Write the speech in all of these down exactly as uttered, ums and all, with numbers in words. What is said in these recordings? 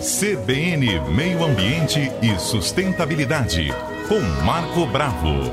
C B N Meio Ambiente e Sustentabilidade, com Marco Bravo.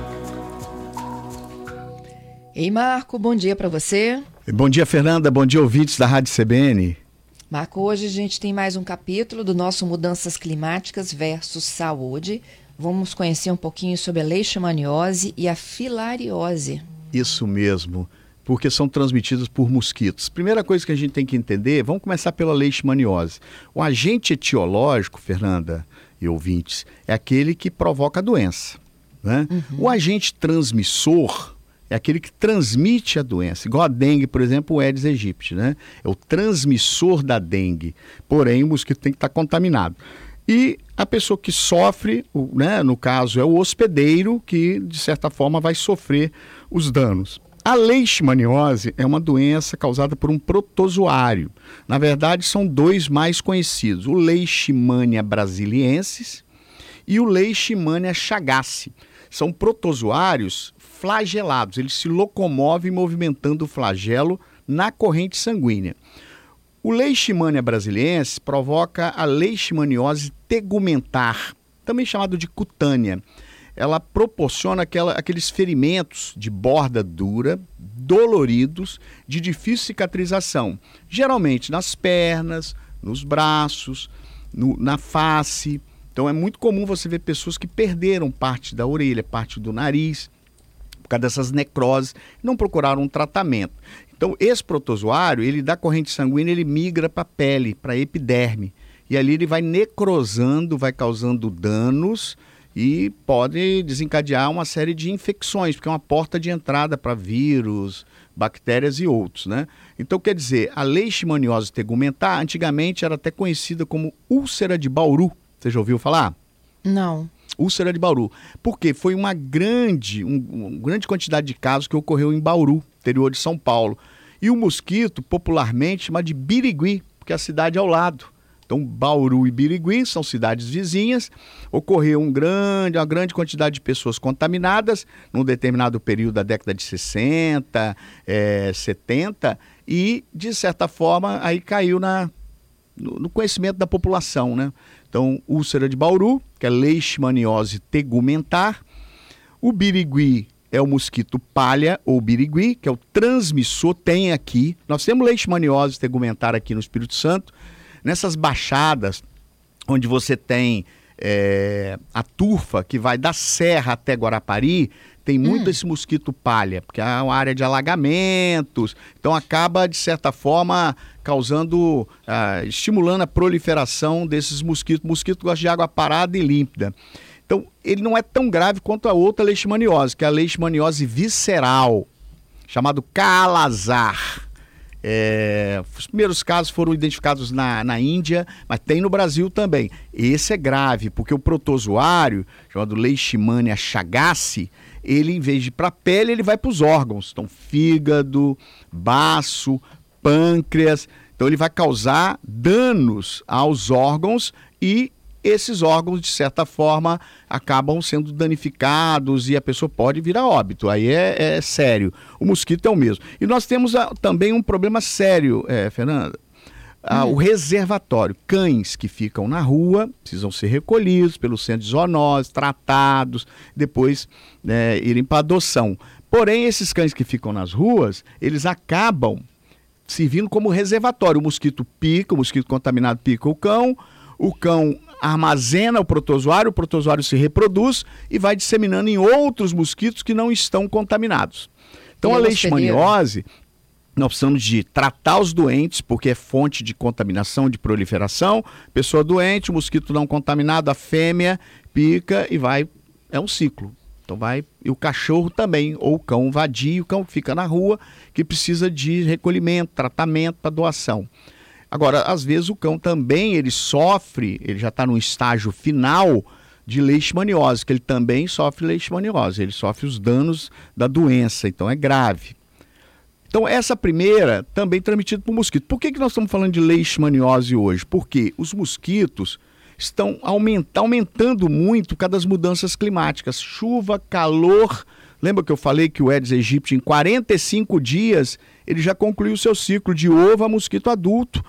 Ei, Marco, bom dia para você. Bom dia, Fernanda. Bom dia, ouvintes da Rádio C B N. Marco, hoje a gente tem mais um capítulo do nosso Mudanças Climáticas versus Saúde. Vamos conhecer um pouquinho sobre a leishmaniose e a filariose. Isso mesmo, porque são transmitidas por mosquitos. Primeira coisa que a gente tem que entender, vamos começar pela leishmaniose. O agente etiológico, Fernanda e ouvintes, é aquele que provoca a doença, né? Uhum. O agente transmissor é aquele que transmite a doença, igual a dengue, por exemplo, o Aedes aegypti, né? É o transmissor da dengue, porém o mosquito tem que estar contaminado. E a pessoa que sofre, né, no caso, é o hospedeiro que, de certa forma, vai sofrer os danos. A leishmaniose é uma doença causada por um protozoário. Na verdade, são dois mais conhecidos, o Leishmania brasiliensis e o Leishmania chagassi. São protozoários flagelados, eles se locomovem movimentando o flagelo na corrente sanguínea. O Leishmania brasiliensis provoca a leishmaniose tegumentar, também chamado de cutânea. Ela proporciona aquela, aqueles ferimentos de borda dura, doloridos, de difícil cicatrização, geralmente nas pernas, nos braços, no, na face. Então é muito comum você ver pessoas que perderam parte da orelha, parte do nariz, por causa dessas necroses, não procuraram um tratamento. Então esse protozoário, ele da corrente sanguínea, ele migra para a pele, para a epiderme, e ali ele vai necrosando, vai causando danos e pode desencadear uma série de infecções, porque é uma porta de entrada para vírus, bactérias e outros, né? Então, quer dizer, a leishmaniose tegumentar, antigamente era até conhecida como úlcera de Bauru. Você já ouviu falar? Não. Úlcera de Bauru. Porque foi uma grande, um, uma grande quantidade de casos que ocorreu em Bauru, interior de São Paulo. E o mosquito, popularmente, chama de birigui, porque é a cidade ao lado. Então, Bauru e Birigui são cidades vizinhas, ocorreu um grande, uma grande quantidade de pessoas contaminadas num determinado período da década de sessenta, é, setenta, e, de certa forma, aí caiu na, no, no conhecimento da população, né? Então, úlcera de Bauru, que é leishmaniose tegumentar, o Birigui é o mosquito palha ou birigui, que é o transmissor, tem aqui, nós temos leishmaniose tegumentar aqui no Espírito Santo. Nessas baixadas, onde você tem é, a turfa, que vai da Serra até Guarapari, tem muito hum. esse mosquito palha, porque é uma área de alagamentos, então acaba, de certa forma, causando, ah, estimulando a proliferação desses mosquitos. O mosquito gosta de água parada e límpida. Então, ele não é tão grave quanto a outra leishmaniose, que é a leishmaniose visceral, chamado Kala-Azar. É, os primeiros casos foram identificados na, na Índia, mas tem no Brasil também. Esse é grave, porque o protozoário, chamado Leishmania chagassi, ele, em vez de ir para a pele, ele vai para os órgãos. Então, fígado, baço, pâncreas. Então, ele vai causar danos aos órgãos e esses órgãos, de certa forma, acabam sendo danificados e a pessoa pode vir a óbito. Aí é, é sério. O mosquito é o mesmo. E nós temos a, também um problema sério, é, Fernanda. Ah, hum. O reservatório. Cães que ficam na rua precisam ser recolhidos pelos centros de zoonose, tratados, depois né, irem para adoção. Porém, esses cães que ficam nas ruas, eles acabam servindo como reservatório. O mosquito pica, o mosquito contaminado pica o cão, o cão armazena o protozoário, o protozoário se reproduz e vai disseminando em outros mosquitos que não estão contaminados. Então, e a leishmaniose, nós precisamos de tratar os doentes, porque é fonte de contaminação, de proliferação. Pessoa doente, o mosquito não contaminado, a fêmea pica e vai, é um ciclo. Então vai, e o cachorro também, ou o cão vadio, o cão que fica na rua, que precisa de recolhimento, tratamento para doação. Agora, às vezes o cão também, ele sofre, ele já está no estágio final de leishmaniose, que ele também sofre leishmaniose, ele sofre os danos da doença, então é grave. Então essa primeira também é transmitida por mosquito. Por que que nós estamos falando de leishmaniose hoje? Porque os mosquitos estão aument, aumentando muito por causa das mudanças climáticas, chuva, calor. Lembra que eu falei que o Aedes aegypti, em quarenta e cinco dias, ele já concluiu o seu ciclo de ovo a mosquito adulto.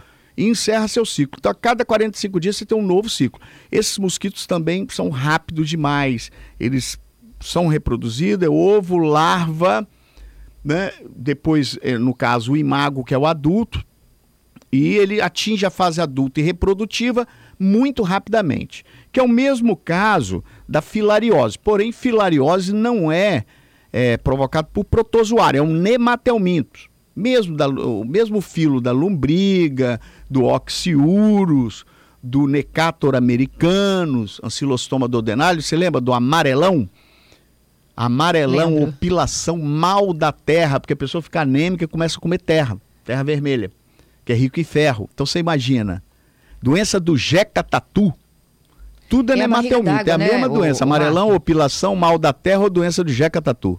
e encerra seu ciclo. Então, a cada quarenta e cinco dias você tem um novo ciclo. Esses mosquitos também são rápidos demais. Eles são reproduzidos, é ovo, larva, né? Depois, no caso, o imago, que é o adulto, e ele atinge a fase adulta e reprodutiva muito rapidamente, que é o mesmo caso da filariose. Porém, filariose não é, é provocado por protozoário, é um nematelminto. Mesmo da, o mesmo filo da lombriga, do oxiurus, do Necator americanus, Ancylostoma duodenale, você lembra do amarelão? Amarelão, Lembro. opilação mal da terra, porque a pessoa fica anêmica e começa a comer terra, terra vermelha, que é rico em ferro. Então você imagina, doença do jeca tatu, tudo é, É a barriga nematelminto, d'água, é a né, mesma o- doença, o amarelão, Marco? opilação, mal da terra ou doença do jeca tatu.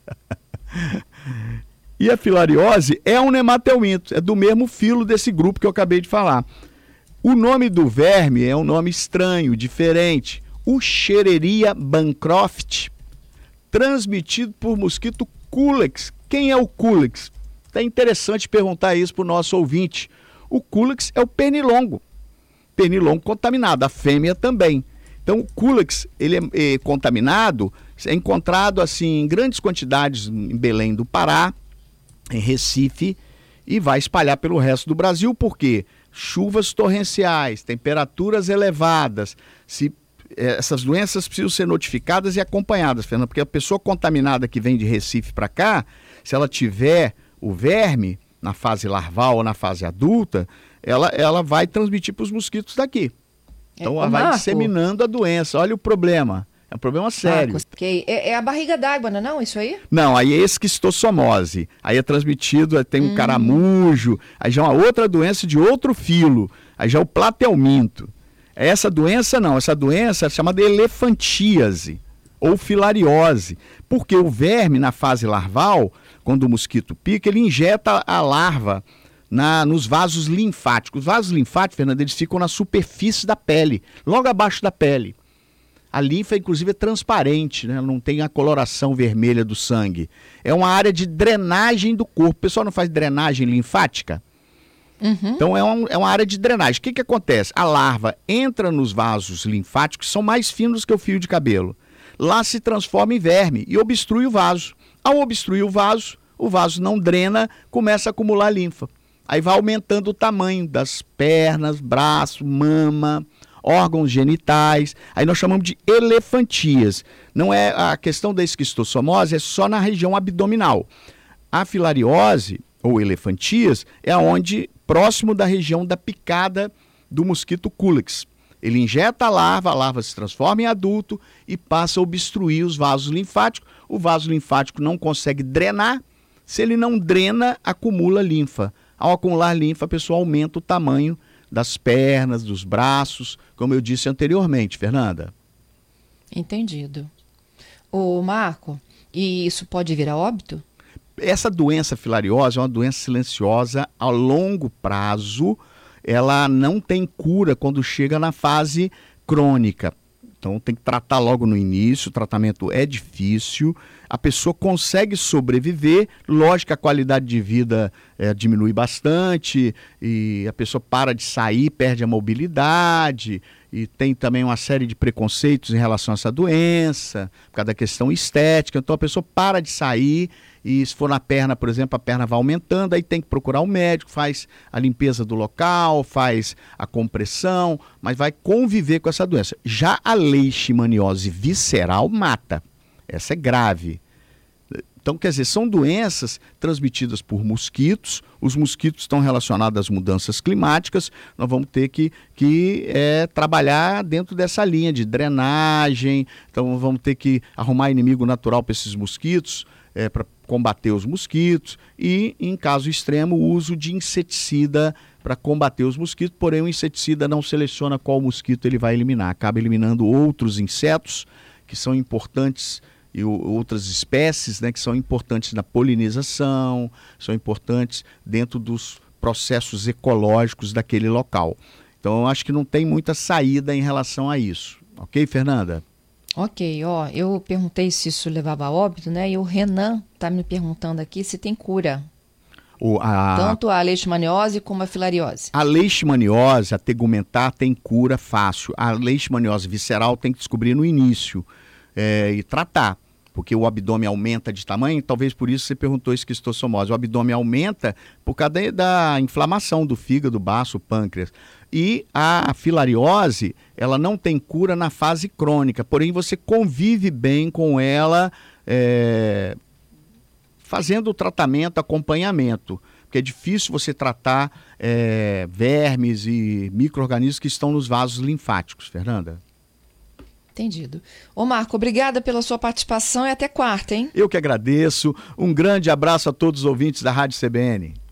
E a filariose é um nematelminto, é do mesmo filo desse grupo que eu acabei de falar. O nome do verme é um nome estranho, diferente. O Schereria bancroft, transmitido por mosquito Culex. Quem é o Culex? É interessante perguntar isso para o nosso ouvinte. O Culex é o pernilongo. Pernilongo contaminado, a fêmea também. Então, o Culex, ele é, é contaminado, é encontrado assim em grandes quantidades em Belém do Pará, em Recife, e vai espalhar pelo resto do Brasil, porque chuvas torrenciais, temperaturas elevadas, se, eh, essas doenças precisam ser notificadas e acompanhadas, Fernando, porque a pessoa contaminada que vem de Recife para cá, se ela tiver o verme na fase larval ou na fase adulta, ela, ela vai transmitir para os mosquitos daqui. Então, É, ela ô, vai Marco. disseminando a doença. Olha o problema. É um problema sério. Marcos, que é, é a barriga d'água, não é não, isso aí? Não, aí é esquistossomose. Aí é transmitido, aí tem um Hum. caramujo, aí já é uma outra doença de outro filo. Aí já é o platelminto. Essa doença não, essa doença é chamada elefantíase ou filariose. Porque o verme, na fase larval, quando o mosquito pica, ele injeta a larva na, nos vasos linfáticos. Os vasos linfáticos, Fernando, eles ficam na superfície da pele, logo abaixo da pele. A linfa, inclusive, é transparente, né? Não tem a coloração vermelha do sangue. É uma área de drenagem do corpo. O pessoal não faz drenagem linfática? Uhum. Então, é, um, é uma área de drenagem. O que, que acontece? A larva entra nos vasos linfáticos, que são mais finos que o fio de cabelo. Lá se transforma em verme e obstrui o vaso. Ao obstruir o vaso, o vaso não drena, começa a acumular linfa. Aí vai aumentando o tamanho das pernas, braço, mama, órgãos genitais, aí nós chamamos de elefantíase. Não é a questão da esquistossomose, é só na região abdominal. A filariose, ou elefantíase, é onde, próximo da região da picada do mosquito Culex. Ele injeta a larva, a larva se transforma em adulto e passa a obstruir os vasos linfáticos. O vaso linfático não consegue drenar, se ele não drena, acumula linfa. Ao acumular linfa, a pessoa aumenta o tamanho das pernas, dos braços, como eu disse anteriormente, Fernanda. Entendido. Ô, Marco, e isso pode vir a óbito? Essa doença filariose é uma doença silenciosa a longo prazo. Ela não tem cura quando chega na fase crônica. Então tem que tratar logo no início, o tratamento é difícil, a pessoa consegue sobreviver, lógico que a qualidade de vida é, diminui bastante, e a pessoa para de sair, perde a mobilidade, e tem também uma série de preconceitos em relação a essa doença, por causa da questão estética, então a pessoa para de sair, e se for na perna, por exemplo, a perna vai aumentando, aí tem que procurar o médico, faz a limpeza do local, faz a compressão, mas vai conviver com essa doença. Já a leishmaniose visceral mata. Essa é grave. Então, quer dizer, são doenças transmitidas por mosquitos, os mosquitos estão relacionados às mudanças climáticas, nós vamos ter que, que é, trabalhar dentro dessa linha de drenagem, então vamos ter que arrumar inimigo natural para esses mosquitos, é, para combater os mosquitos e, em caso extremo, o uso de inseticida para combater os mosquitos, porém o inseticida não seleciona qual mosquito ele vai eliminar, acaba eliminando outros insetos que são importantes e o, outras espécies, né, que são importantes na polinização, são importantes dentro dos processos ecológicos daquele local. Então, eu acho que não tem muita saída em relação a isso. Ok, Fernanda? Ok, ó, eu perguntei se isso levava a óbito, né? E o Renan tá me perguntando aqui se tem cura. O, a, Tanto a leishmaniose como a filariose. A leishmaniose, a tegumentar, tem cura fácil. A leishmaniose visceral tem que descobrir no início é, e tratar. Porque o abdômen aumenta de tamanho, talvez por isso você perguntou esquistossomose. O abdômen aumenta por causa da, da inflamação do fígado, baço, pâncreas. E a filariose, ela não tem cura na fase crônica, porém você convive bem com ela, é, fazendo o tratamento, acompanhamento. Porque é difícil você tratar é, vermes e micro-organismos que estão nos vasos linfáticos, Fernanda. Entendido. Ô Marco, obrigada pela sua participação e até quarta, hein? Eu que agradeço. Um grande abraço a todos os ouvintes da Rádio C B N.